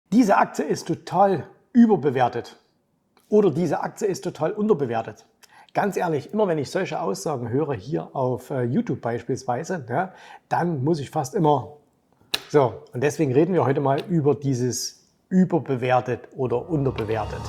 Diese Aktie ist total überbewertet oder diese Aktie ist total unterbewertet. Ganz ehrlich, immer wenn ich solche Aussagen höre, hier auf YouTube beispielsweise, ja, dann muss ich fast immer so. Und deswegen reden wir heute mal über dieses überbewertet oder unterbewertet.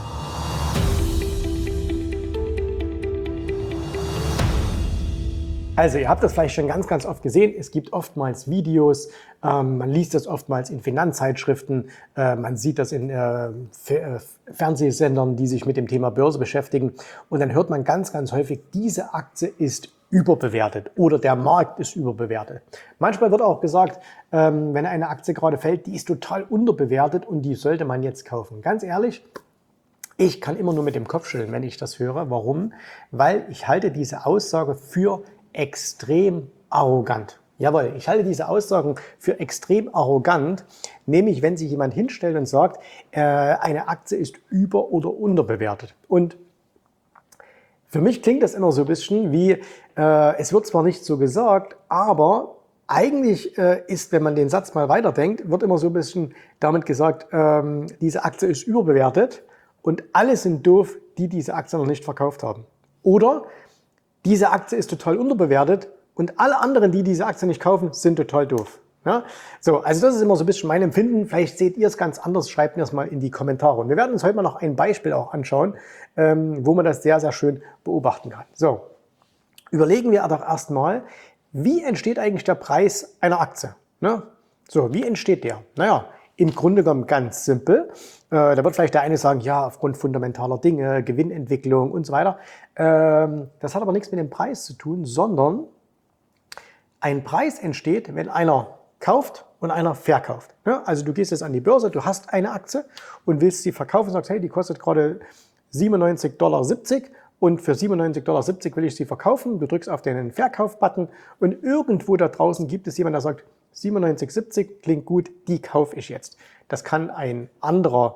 Also ihr habt das vielleicht schon ganz oft gesehen, es gibt oftmals Videos, man liest das oftmals in Finanzzeitschriften, man sieht das in Fernsehsendern, die sich mit dem Thema Börse beschäftigen und dann hört man ganz häufig, diese Aktie ist überbewertet oder der Markt ist überbewertet. Manchmal wird auch gesagt, wenn eine Aktie gerade fällt, die ist total unterbewertet und die sollte man jetzt kaufen. Ganz ehrlich, ich kann immer nur mit dem Kopf schütteln, wenn ich das höre. Warum? Weil ich halte diese Aussage für extrem arrogant. Jawohl, ich halte diese Aussagen für extrem arrogant, nämlich wenn sich jemand hinstellt und sagt, eine Aktie ist über- oder unterbewertet. Und für mich klingt das immer so ein bisschen wie, es wird zwar nicht so gesagt, aber eigentlich ist, wenn man den Satz mal weiterdenkt, wird immer so ein bisschen damit gesagt, diese Aktie ist überbewertet und alle sind doof, die diese Aktie noch nicht verkauft haben. Oder diese Aktie ist total unterbewertet und alle anderen, die diese Aktie nicht kaufen, sind total doof. Ja? So, also das ist immer so ein bisschen mein Empfinden. Vielleicht seht ihr es ganz anders, schreibt mir das mal in die Kommentare. Und wir werden uns heute mal noch ein Beispiel auch anschauen, wo man das sehr schön beobachten kann. So, überlegen wir doch erstmal, wie entsteht eigentlich der Preis einer Aktie? Ne? So, wie entsteht der? Naja, im Grunde genommen ganz simpel. Da wird vielleicht der eine sagen, ja, aufgrund fundamentaler Dinge, Gewinnentwicklung und so weiter. Das hat aber nichts mit dem Preis zu tun, sondern ein Preis entsteht, wenn einer kauft und einer verkauft. Ja, also du gehst jetzt an die Börse, du hast eine Aktie und willst sie verkaufen und sagst, hey, die kostet gerade 97,70 $ und für 97,70 $ will ich sie verkaufen. Du drückst auf den Verkauf-Button und irgendwo da draußen gibt es jemanden, der sagt, 97,70 klingt gut, die kaufe ich jetzt. Das kann ein anderer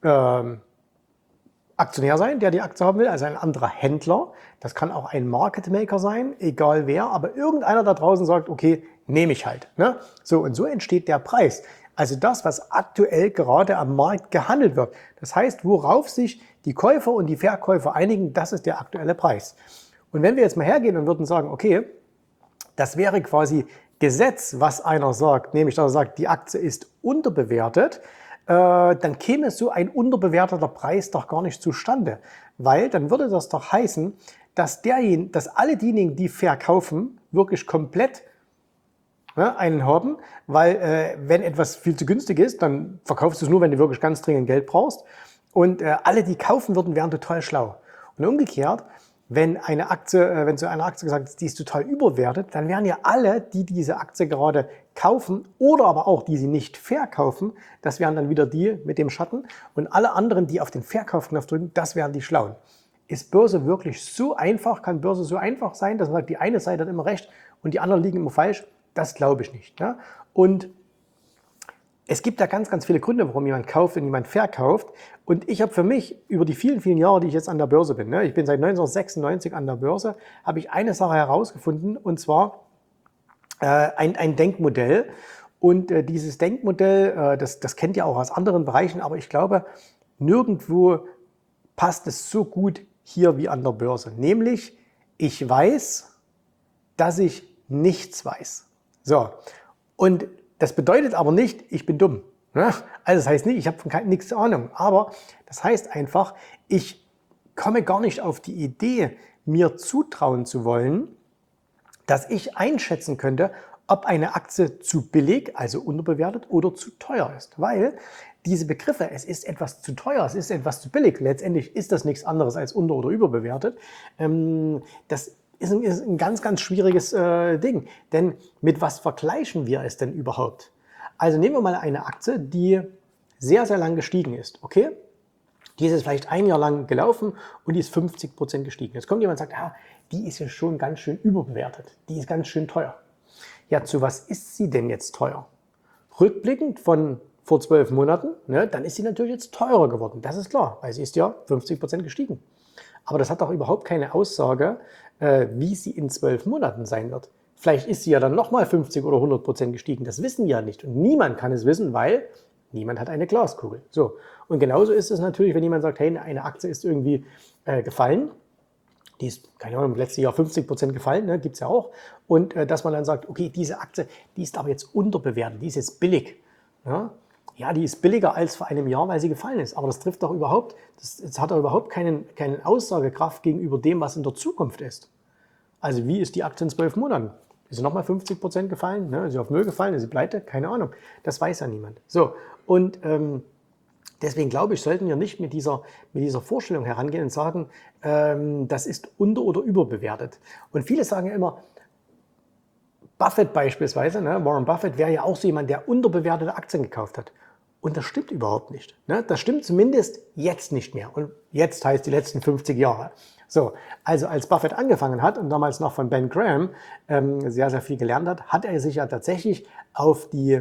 Aktionär sein, der die Aktie haben will, also ein anderer Händler. Das kann auch ein Market Maker sein, egal wer, aber irgendeiner da draußen sagt, okay, nehme ich halt. Ne? So, und so entsteht der Preis. Also das, was aktuell gerade am Markt gehandelt wird. Das heißt, worauf sich die Käufer und die Verkäufer einigen, das ist der aktuelle Preis. Und wenn wir jetzt mal hergehen und würden sagen, okay, das wäre quasi Gesetz, was einer sagt, nämlich dass er sagt, die Aktie ist unterbewertet, dann käme so ein unterbewerteter Preis doch gar nicht zustande. Weil dann würde das doch heißen, dass alle diejenigen, die verkaufen, wirklich komplett einen haben, weil wenn etwas viel zu günstig ist, dann verkaufst du es nur, wenn du wirklich ganz dringend Geld brauchst. Und alle, die kaufen würden, wären total schlau. Und umgekehrt, wenn zu einer Aktie gesagt ist, die ist total überbewertet, dann wären ja alle, die diese Aktie gerade kaufen oder aber auch die sie nicht verkaufen, das wären dann wieder die mit dem Schatten. Und alle anderen, die auf den Verkaufsknopf drücken, das wären die Schlauen. Ist Börse wirklich so einfach? Kann Börse so einfach sein, dass man sagt, die eine Seite hat immer recht und die anderen liegen immer falsch? Das glaube ich nicht. Ja? Und es gibt da ganz viele Gründe, warum jemand kauft und jemand verkauft. Und ich habe für mich über die vielen Jahre, die ich jetzt an der Börse bin, ich bin seit 1996 an der Börse, habe ich eine Sache herausgefunden, und zwar ein Denkmodell. Und dieses Denkmodell, das kennt ihr auch aus anderen Bereichen, aber ich glaube, nirgendwo passt es so gut hier wie an der Börse. Nämlich, ich weiß, dass ich nichts weiß. So, und das bedeutet aber nicht, ich bin dumm. Also das heißt nicht, ich habe von nichts Ahnung. Aber das heißt einfach, ich komme gar nicht auf die Idee, mir zutrauen zu wollen, dass ich einschätzen könnte, ob eine Aktie zu billig, also unterbewertet, oder zu teuer ist. Weil diese Begriffe, es ist etwas zu teuer, es ist etwas zu billig, letztendlich ist das nichts anderes als unter- oder überbewertet. Das ist ein ganz schwieriges Ding. Denn mit was vergleichen wir es denn überhaupt? Also nehmen wir mal eine Aktie, die sehr lang gestiegen ist. Okay? Die ist jetzt vielleicht ein Jahr lang gelaufen und die ist 50% gestiegen. Jetzt kommt jemand und sagt, die ist ja schon ganz schön überbewertet. Die ist ganz schön teuer. Ja, zu was ist sie denn jetzt teuer? Rückblickend von vor 12 Monaten, dann ist sie natürlich jetzt teurer geworden. Das ist klar, weil sie ist ja 50% gestiegen. Aber das hat doch überhaupt keine Aussage, wie sie in 12 Monaten sein wird. Vielleicht ist sie ja dann nochmal 50 oder 100% gestiegen. Das wissen wir ja nicht. Und niemand kann es wissen, weil Niemand hat eine Glaskugel. So. Und genauso ist es natürlich, wenn jemand sagt, hey, eine Aktie ist irgendwie gefallen, die ist, keine Ahnung, im letzten Jahr 50% gefallen, ne, gibt es ja auch. Und dass man dann sagt, okay, diese Aktie, die ist aber jetzt unterbewertet, die ist jetzt billig. Ja, die ist billiger als vor einem Jahr, weil sie gefallen ist. Aber das trifft doch überhaupt, das hat doch überhaupt keine Aussagekraft gegenüber dem, was in der Zukunft ist. Also wie ist die Aktie in 12 Monaten? Ist sie nochmal 50% gefallen? Ne? Ist sie auf Null gefallen? Ist sie pleite? Keine Ahnung. Das weiß ja niemand. So, und deswegen glaube ich, sollten wir nicht mit dieser Vorstellung herangehen und sagen, das ist unter- oder überbewertet. Und viele sagen ja immer, Buffett beispielsweise, ne, Warren Buffett wäre ja auch so jemand, der unterbewertete Aktien gekauft hat. Und das stimmt überhaupt nicht. Ne? Das stimmt zumindest jetzt nicht mehr. Und jetzt heißt die letzten 50 Jahre. So, also als Buffett angefangen hat und damals noch von Ben Graham sehr, sehr viel gelernt hat, hat er sich ja tatsächlich auf die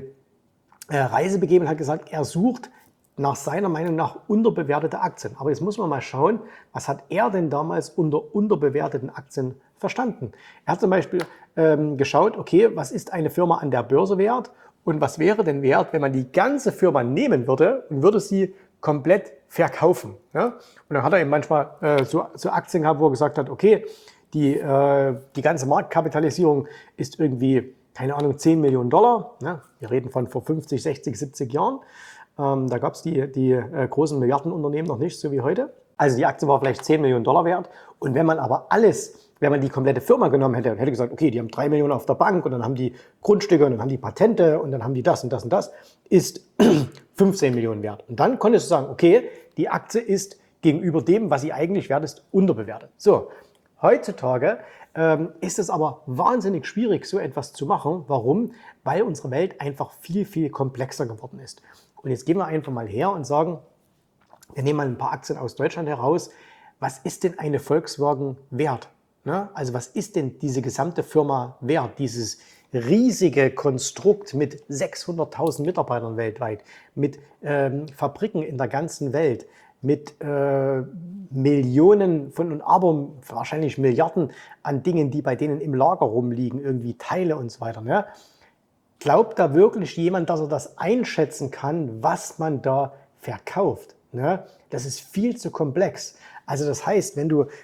Reise begeben und hat gesagt, er sucht nach seiner Meinung nach unterbewertete Aktien. Aber jetzt muss man mal schauen, was hat er denn damals unter unterbewerteten Aktien verstanden? Er hat zum Beispiel geschaut, okay, was ist eine Firma an der Börse wert und was wäre denn wert, wenn man die ganze Firma nehmen würde und würde sie komplett verkaufen. Ja? Und dann hat er eben manchmal so Aktien gehabt, wo er gesagt hat, okay, die ganze Marktkapitalisierung ist irgendwie, keine Ahnung, 10 Millionen Dollar. Ja? Wir reden von vor 50, 60, 70 Jahren. Da gab es die großen Milliardenunternehmen noch nicht, so wie heute. Also die Aktie war vielleicht 10 Millionen Dollar wert. Und wenn man aber wenn man die komplette Firma genommen hätte und hätte gesagt, okay, die haben 3 Millionen auf der Bank und dann haben die Grundstücke und dann haben die Patente und dann haben die das und das und das, ist 15 Millionen wert. Und dann konntest du sagen, okay, die Aktie ist gegenüber dem, was sie eigentlich wert ist, unterbewertet. So, heutzutage ist es aber wahnsinnig schwierig, so etwas zu machen. Warum? Weil unsere Welt einfach viel, viel komplexer geworden ist. Und jetzt gehen wir einfach mal her und sagen, wir nehmen mal ein paar Aktien aus Deutschland heraus. Was ist denn eine Volkswagen wert? Ne? Also was ist denn diese gesamte Firma wert? Dieses riesige Konstrukt mit 600.000 Mitarbeitern weltweit, mit Fabriken in der ganzen Welt, mit Millionen von aber wahrscheinlich Milliarden an Dingen, die bei denen im Lager rumliegen, irgendwie Teile und so weiter. Ne? Glaubt da wirklich jemand, dass er das einschätzen kann, was man da verkauft? Ne? Das ist viel zu komplex. Also das heißt, wenn du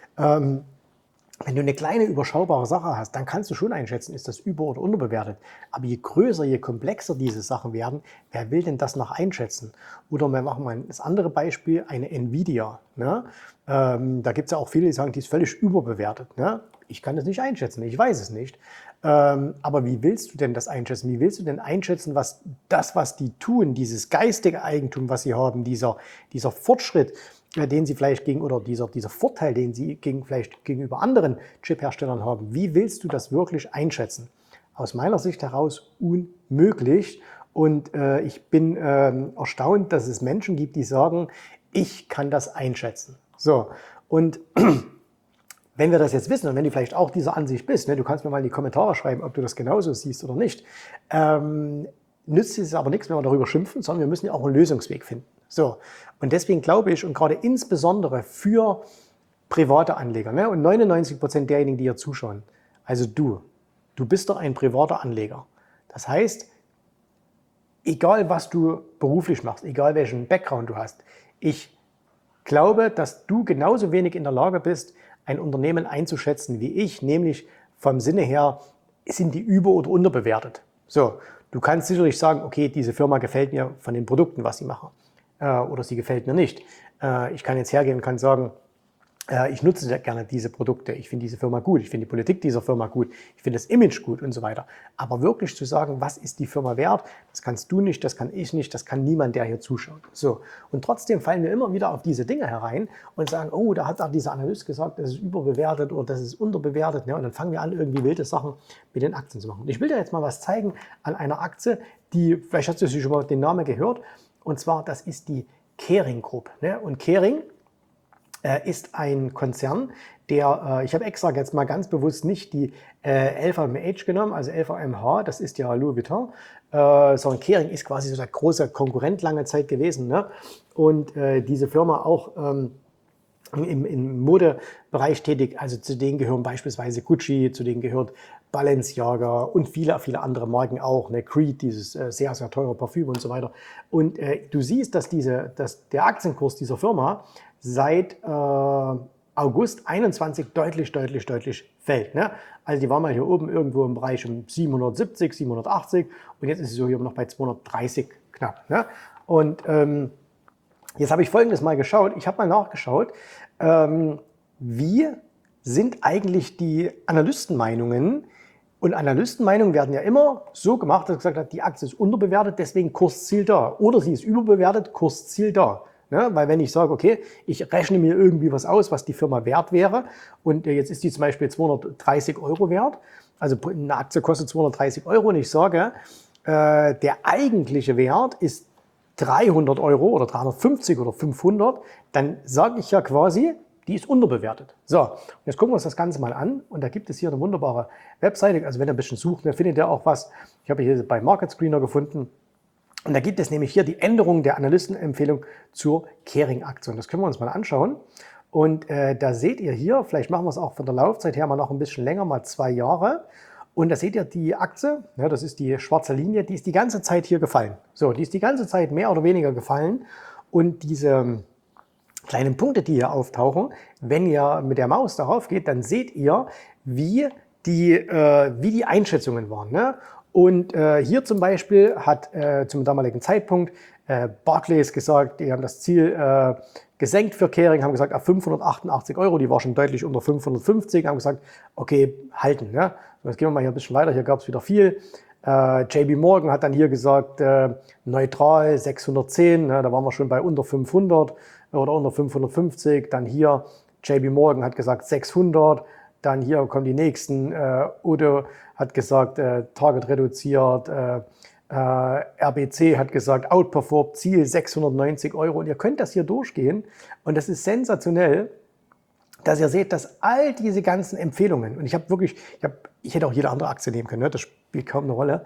eine kleine überschaubare Sache hast, dann kannst du schon einschätzen, ist das über- oder unterbewertet. Aber je größer, je komplexer diese Sachen werden, wer will denn das noch einschätzen? Oder wir machen mal das andere Beispiel, eine Nvidia. Ne? Da gibt es ja auch viele, die sagen, die ist völlig überbewertet. Ne? Ich kann das nicht einschätzen, ich weiß es nicht. Aber wie willst du denn das einschätzen? Wie willst du denn einschätzen, was die tun, dieses geistige Eigentum, was sie haben, dieser Fortschritt, den sie vielleicht oder dieser Vorteil, den sie vielleicht gegenüber anderen Chip-Herstellern haben, wie willst du das wirklich einschätzen? Aus meiner Sicht heraus unmöglich. Und ich bin erstaunt, dass es Menschen gibt, die sagen, ich kann das einschätzen. So, und wenn wir das jetzt wissen und wenn du vielleicht auch dieser Ansicht bist, ne, du kannst mir mal in die Kommentare schreiben, ob du das genauso siehst oder nicht, nützt es aber nichts, wenn wir darüber schimpfen, sondern wir müssen ja auch einen Lösungsweg finden. So, und deswegen glaube ich, und gerade insbesondere für private Anleger, ne, und 99% derjenigen, die hier zuschauen, also du bist doch ein privater Anleger. Das heißt, egal was du beruflich machst, egal welchen Background du hast, ich glaube, dass du genauso wenig in der Lage bist, ein Unternehmen einzuschätzen wie ich, nämlich vom Sinne her, sind die über- oder unterbewertet. So, du kannst sicherlich sagen, okay, diese Firma gefällt mir von den Produkten, was sie machen, oder sie gefällt mir nicht. Ich kann jetzt hergehen und kann sagen, ich nutze sehr gerne diese Produkte, ich finde diese Firma gut, ich finde die Politik dieser Firma gut, ich finde das Image gut und so weiter. Aber wirklich zu sagen, was ist die Firma wert, das kannst du nicht, das kann ich nicht, das kann niemand, der hier zuschaut. So. Und trotzdem fallen wir immer wieder auf diese Dinge herein und sagen, oh, da hat dieser Analyst gesagt, das ist überbewertet oder das ist unterbewertet. Ne? Und dann fangen wir an, irgendwie wilde Sachen mit den Aktien zu machen. Und ich will dir jetzt mal was zeigen an einer Aktie, die, vielleicht hast du schon mal den Namen gehört, und zwar, das ist die Kering Group. Ne? Und Kering ist ein Konzern, der, ich habe extra jetzt mal ganz bewusst nicht die LVMH genommen, also LVMH, das ist ja Louis Vuitton, sondern Kering ist quasi so der große Konkurrent lange Zeit gewesen. Ne? Und diese Firma auch im Modebereich tätig, also zu denen gehören beispielsweise Gucci, zu denen gehört Balenciaga und viele, viele andere Marken auch, ne? Creed, dieses sehr, sehr teure Parfüm und so weiter. Und du siehst, dass der Aktienkurs dieser Firma seit August 21 deutlich fällt. Ne? Also die war mal hier oben irgendwo im Bereich um 770, 780 und jetzt ist sie so hier noch bei 230 knapp. Ne? Und jetzt habe ich Folgendes mal geschaut. Ich habe mal nachgeschaut, wie sind eigentlich die Analystenmeinungen. Und Analystenmeinungen werden ja immer so gemacht, dass gesagt wird, die Aktie ist unterbewertet, deswegen Kursziel da. Oder sie ist überbewertet, Kursziel da. Ne? Weil wenn ich sage, okay, ich rechne mir irgendwie was aus, was die Firma wert wäre und jetzt ist die zum Beispiel 230 € wert, also eine Aktie kostet 230 € und ich sage, der eigentliche Wert ist 300 € oder 350 oder 500, dann sage ich ja quasi, die ist unterbewertet. So, jetzt gucken wir uns das Ganze mal an und da gibt es hier eine wunderbare Webseite, also wenn ihr ein bisschen sucht, dann findet ihr auch was. Ich habe hier bei Market Screener gefunden und da gibt es nämlich hier die Änderung der Analystenempfehlung zur Kering-Aktie. Das können wir uns mal anschauen und da seht ihr hier, vielleicht machen wir es auch von der Laufzeit her mal noch ein bisschen länger, mal 2 Jahre. Und da seht ihr die Aktie, ja, das ist die schwarze Linie, die ist die ganze Zeit hier gefallen. So, die ist die ganze Zeit mehr oder weniger gefallen und diese kleinen Punkte, die hier auftauchen, wenn ihr mit der Maus darauf geht, dann seht ihr, wie die Einschätzungen waren. Ne? Und hier zum Beispiel hat zum damaligen Zeitpunkt Barclays gesagt, die haben das Ziel gesenkt für Kering, haben gesagt, auf 588 €, die war schon deutlich unter 550, haben gesagt, okay, halten. Ne? Jetzt gehen wir mal hier ein bisschen weiter, hier gab es wieder viel. JP Morgan hat dann hier gesagt, neutral 610, ne, da waren wir schon bei unter 500 oder unter 550. Dann hier JP Morgan hat gesagt 600. Dann hier kommen die nächsten. Udo hat gesagt, Target reduziert. RBC hat gesagt, outperformed, Ziel 690 €. Und ihr könnt das hier durchgehen. Und das ist sensationell, dass ihr seht, dass all diese ganzen Empfehlungen, und ich hätte auch jede andere Aktie nehmen können, ne? Das spielt kaum eine Rolle,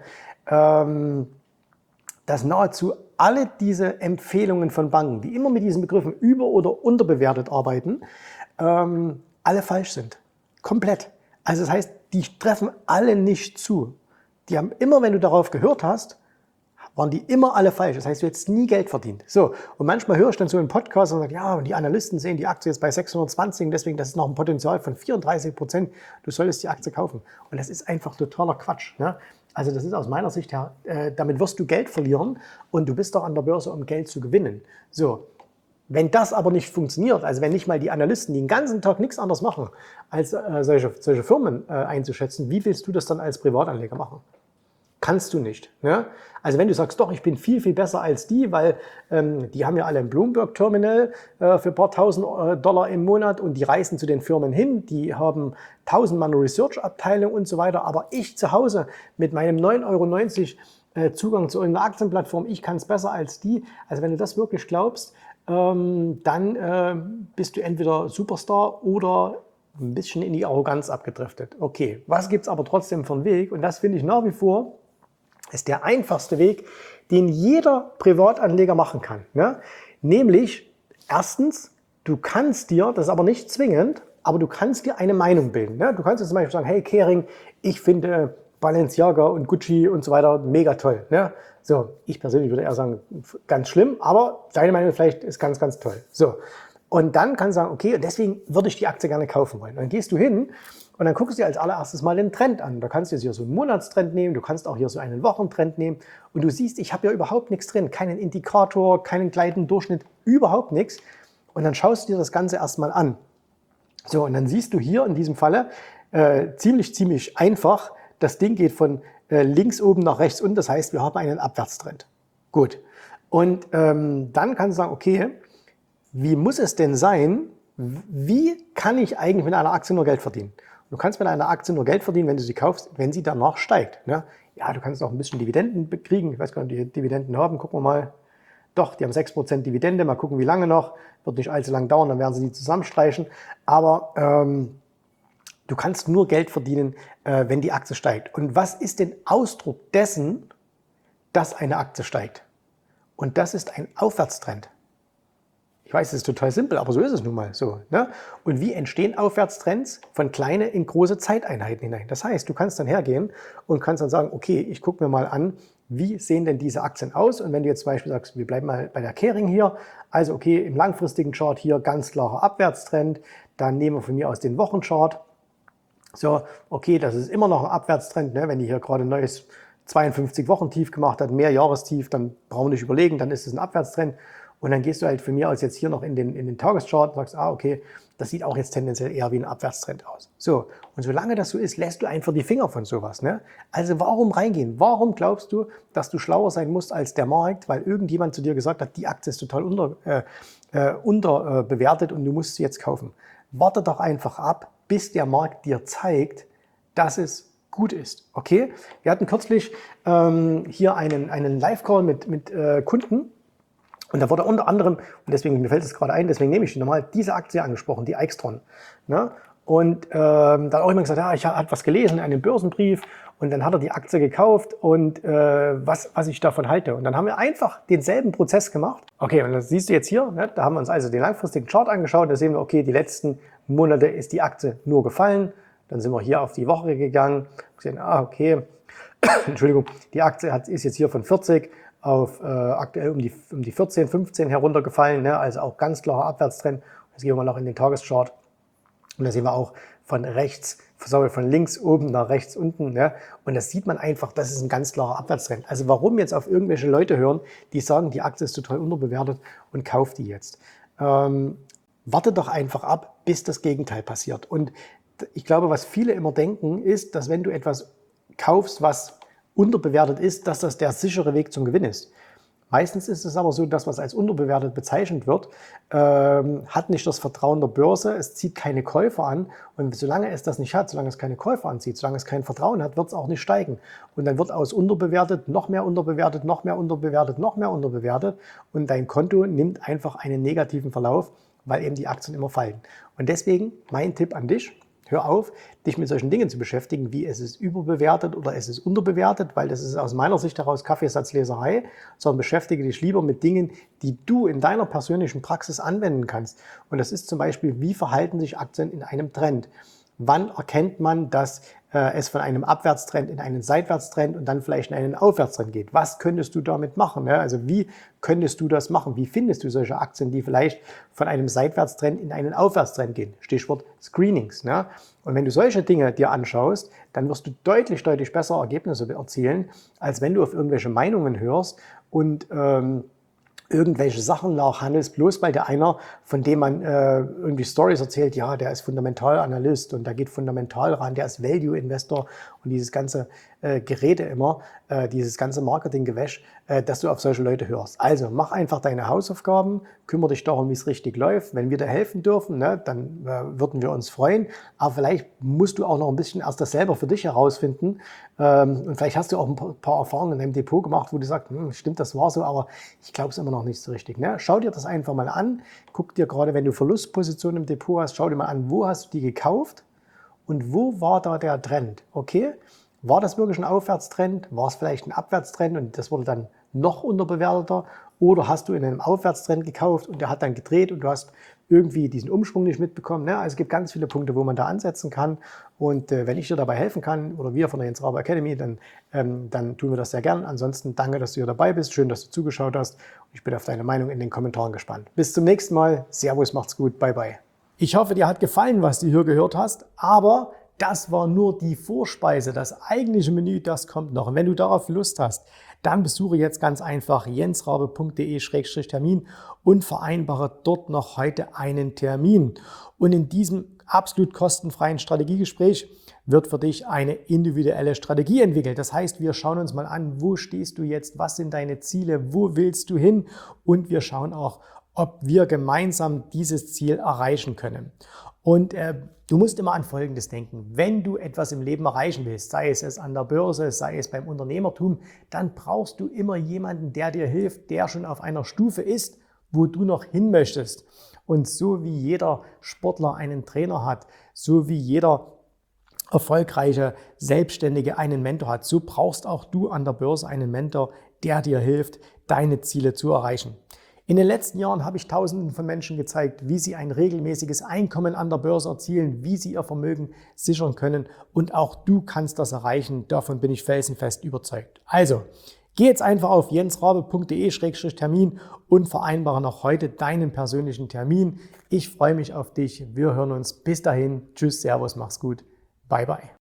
dass nahezu alle diese Empfehlungen von Banken, die immer mit diesen Begriffen über- oder unterbewertet arbeiten, alle falsch sind. Komplett. Also das heißt, die treffen alle nicht zu. Die haben immer, wenn du darauf gehört hast, waren die immer alle falsch. Das heißt, du hättest nie Geld verdient. So, und manchmal höre ich dann so einen Podcast und sage, ja, und die Analysten sehen die Aktie jetzt bei 620, deswegen, das ist noch ein Potenzial von 34%. Du solltest die Aktie kaufen. Und das ist einfach totaler Quatsch. Ne? Also das ist aus meiner Sicht her, damit wirst du Geld verlieren und du bist doch an der Börse, um Geld zu gewinnen. So, wenn das aber nicht funktioniert, also wenn nicht mal die Analysten, die den ganzen Tag nichts anderes machen, als solche Firmen einzuschätzen, wie willst du das dann als Privatanleger machen? Kannst du nicht. Ne? Also wenn du sagst, doch, ich bin viel besser als die, weil die haben ja alle ein Bloomberg-Terminal für ein paar tausend $ im Monat und die reisen zu den Firmen hin, die haben 1000 Mann Research-Abteilung und so weiter, aber ich zu Hause mit meinem 9,90 € Zugang zu irgendeiner Aktienplattform, ich kann es besser als die. Also wenn du das wirklich glaubst, dann bist du entweder Superstar oder ein bisschen in die Arroganz abgedriftet. Okay, was gibt es aber trotzdem für einen Weg? Und das finde ich nach wie vor ist der einfachste Weg, den jeder Privatanleger machen kann. Ne? Nämlich, erstens, du kannst dir, das ist aber nicht zwingend, aber du kannst dir eine Meinung bilden. Ne? Du kannst jetzt zum Beispiel sagen, hey Kering, ich finde Balenciaga und Gucci und so weiter mega toll. Ne? So, ich persönlich würde eher sagen, ganz schlimm, aber deine Meinung vielleicht ist ganz toll. So, und dann kannst du sagen, okay, deswegen würde ich die Aktie gerne kaufen wollen. Und dann gehst du hin und dann guckst du dir als allererstes mal den Trend an. Da kannst du jetzt hier so einen Monatstrend nehmen, du kannst auch hier so einen Wochentrend nehmen und du siehst, ich habe ja überhaupt nichts drin, keinen Indikator, keinen gleitenden Durchschnitt, überhaupt nichts. Und dann schaust du dir das Ganze erstmal an. So, und dann siehst du hier in diesem Falle ziemlich einfach, das Ding geht von links oben nach rechts unten, das heißt, wir haben einen Abwärtstrend. Gut. Und dann kannst du sagen, okay, wie muss es denn sein, wie kann ich eigentlich mit einer Aktie nur Geld verdienen? Du kannst mit einer Aktie nur Geld verdienen, wenn du sie kaufst, wenn sie danach steigt. Ne? Ja, du kannst auch ein bisschen Dividenden kriegen. Ich weiß gar nicht, ob die Dividenden haben. Gucken wir mal. Doch, die haben 6% Dividende. Mal gucken, wie lange noch. Wird nicht allzu lang dauern, dann werden sie die zusammenstreichen. Aber du kannst nur Geld verdienen, wenn die Aktie steigt. Und was ist denn Ausdruck dessen, dass eine Aktie steigt? Und das ist ein Aufwärtstrend. Ich Ich weiß, es ist total simpel, aber so ist es nun mal so. Ne? Und wie entstehen Aufwärtstrends? Von kleine in große Zeiteinheiten hinein. Das heißt, du kannst dann hergehen und kannst dann sagen, okay, ich gucke mir mal an, wie sehen denn diese Aktien aus? Und wenn du jetzt zum Beispiel sagst, wir bleiben mal bei der Kering hier, also okay, im langfristigen Chart hier ganz klarer Abwärtstrend, dann nehmen wir von mir aus den Wochenchart. So, okay, das ist immer noch ein Abwärtstrend, ne? Wenn die hier gerade ein neues 52-Wochen-Tief gemacht hat, Mehrjahrestief, dann brauchen wir nicht überlegen, dann ist es ein Abwärtstrend. Und dann gehst du halt von mir aus jetzt hier noch in den Tageschart und sagst, okay, das sieht auch jetzt tendenziell eher wie ein Abwärtstrend aus. So, und solange das so ist, lässt du einfach die Finger von sowas. Ne? Also warum reingehen? Warum glaubst du, dass du schlauer sein musst als der Markt, weil irgendjemand zu dir gesagt hat, die Aktie ist total unterbewertet und du musst sie jetzt kaufen? Warte doch einfach ab, bis der Markt dir zeigt, dass es gut ist. Okay? Wir hatten kürzlich hier einen Live-Call mit Kunden. Und da wurde unter anderem, und deswegen, mir fällt es gerade ein, deswegen nehme ich die nochmal, diese Aktie angesprochen, die Aixtron. Ne? Und da hat auch jemand gesagt, ja, ich habe was gelesen, einen Börsenbrief, und dann hat er die Aktie gekauft und was ich davon halte. Und dann haben wir einfach denselben Prozess gemacht. Okay, und das siehst du jetzt hier, ne? Da haben wir uns also den langfristigen Chart angeschaut, da sehen wir, okay, die letzten Monate ist die Aktie nur gefallen. Dann sind wir hier auf die Woche gegangen, gesehen, okay, Entschuldigung, die Aktie ist jetzt hier von 40 auf aktuell um die 14, 15 heruntergefallen, ne? Also auch ganz klarer Abwärtstrend. Jetzt gehen wir mal noch in den Tageschart und da sehen wir auch von links oben nach rechts unten. Ne? Und das sieht man einfach, das ist ein ganz klarer Abwärtstrend. Also warum jetzt auf irgendwelche Leute hören, die sagen, die Aktie ist total unterbewertet und kauft die jetzt? Warte doch einfach ab, bis das Gegenteil passiert. Und ich glaube, was viele immer denken, ist, dass wenn du etwas kaufst, was unterbewertet ist, dass das der sichere Weg zum Gewinn ist. Meistens ist es aber so, dass was als unterbewertet bezeichnet wird, hat nicht das Vertrauen der Börse, es zieht keine Käufer an und solange es das nicht hat, solange es keine Käufer anzieht, solange es kein Vertrauen hat, wird es auch nicht steigen. Und dann wird aus unterbewertet noch mehr unterbewertet, noch mehr unterbewertet, noch mehr unterbewertet und dein Konto nimmt einfach einen negativen Verlauf, weil eben die Aktien immer fallen. Und deswegen mein Tipp an dich, hör auf, dich mit solchen Dingen zu beschäftigen, wie es ist überbewertet oder es ist unterbewertet, weil das ist aus meiner Sicht heraus Kaffeesatzleserei, sondern beschäftige dich lieber mit Dingen, die du in deiner persönlichen Praxis anwenden kannst. Und das ist zum Beispiel, wie verhalten sich Aktien in einem Trend? Wann erkennt man, dass es von einem Abwärtstrend in einen Seitwärtstrend und dann vielleicht in einen Aufwärtstrend geht? Was könntest du damit machen? Also wie könntest du das machen? Wie findest du solche Aktien, die vielleicht von einem Seitwärtstrend in einen Aufwärtstrend gehen? Stichwort Screenings. Ne? Und wenn du solche Dinge dir anschaust, dann wirst du deutlich, deutlich bessere Ergebnisse erzielen, als wenn du auf irgendwelche Meinungen hörst und irgendwelche Sachen nachhandelst, bloß weil der einer, von dem man irgendwie Stories erzählt, ja, der ist Fundamentalanalyst und der geht fundamental ran, der ist Value-Investor und dieses ganze Gerede immer, dieses ganze Marketinggewäsch, dass du auf solche Leute hörst. Also mach einfach deine Hausaufgaben, kümmere dich darum, wie es richtig läuft. Wenn wir dir helfen dürfen, ne, dann würden wir uns freuen. Aber vielleicht musst du auch noch ein bisschen erst das selber für dich herausfinden. Und vielleicht hast du auch ein paar Erfahrungen in deinem Depot gemacht, wo du sagst, stimmt, das war so, aber ich glaube es immer noch nicht so richtig. Ne? Schau dir das einfach mal an. Guck dir gerade, wenn du Verlustpositionen im Depot hast, schau dir mal an, wo hast du die gekauft und wo war da der Trend? Okay? War das wirklich ein Aufwärtstrend? War es vielleicht ein Abwärtstrend und das wurde dann noch unterbewerteter? Oder hast du in einem Aufwärtstrend gekauft und der hat dann gedreht und du hast irgendwie diesen Umschwung nicht mitbekommen? Ne? Also es gibt ganz viele Punkte, wo man da ansetzen kann. Und wenn ich dir dabei helfen kann oder wir von der Jens Rabe Academy, dann tun wir das sehr gern. Ansonsten danke, dass du hier dabei bist. Schön, dass du zugeschaut hast. Ich bin auf deine Meinung in den Kommentaren gespannt. Bis zum nächsten Mal. Servus, macht's gut. Bye, bye. Ich hoffe, dir hat gefallen, was du hier gehört hast. Aber das war nur die Vorspeise. Das eigentliche Menü, das kommt noch. Und wenn du darauf Lust hast, dann besuche jetzt ganz einfach jensrabe.de/Termin und vereinbare dort noch heute einen Termin. Und in diesem absolut kostenfreien Strategiegespräch wird für dich eine individuelle Strategie entwickelt. Das heißt, wir schauen uns mal an, wo stehst du jetzt, was sind deine Ziele, wo willst du hin und wir schauen auch, ob wir gemeinsam dieses Ziel erreichen können. Und du musst immer an Folgendes denken. Wenn du etwas im Leben erreichen willst, sei es an der Börse, sei es beim Unternehmertum, dann brauchst du immer jemanden, der dir hilft, der schon auf einer Stufe ist, wo du noch hin möchtest. Und so wie jeder Sportler einen Trainer hat, so wie jeder erfolgreiche Selbstständige einen Mentor hat, so brauchst auch du an der Börse einen Mentor, der dir hilft, deine Ziele zu erreichen. In den letzten Jahren habe ich Tausenden von Menschen gezeigt, wie sie ein regelmäßiges Einkommen an der Börse erzielen, wie sie ihr Vermögen sichern können und auch du kannst das erreichen. Davon bin ich felsenfest überzeugt. Also, geh jetzt einfach auf jensrabe.de/termin und vereinbare noch heute deinen persönlichen Termin. Ich freue mich auf dich. Wir hören uns. Bis dahin. Tschüss, Servus, mach's gut. Bye, bye.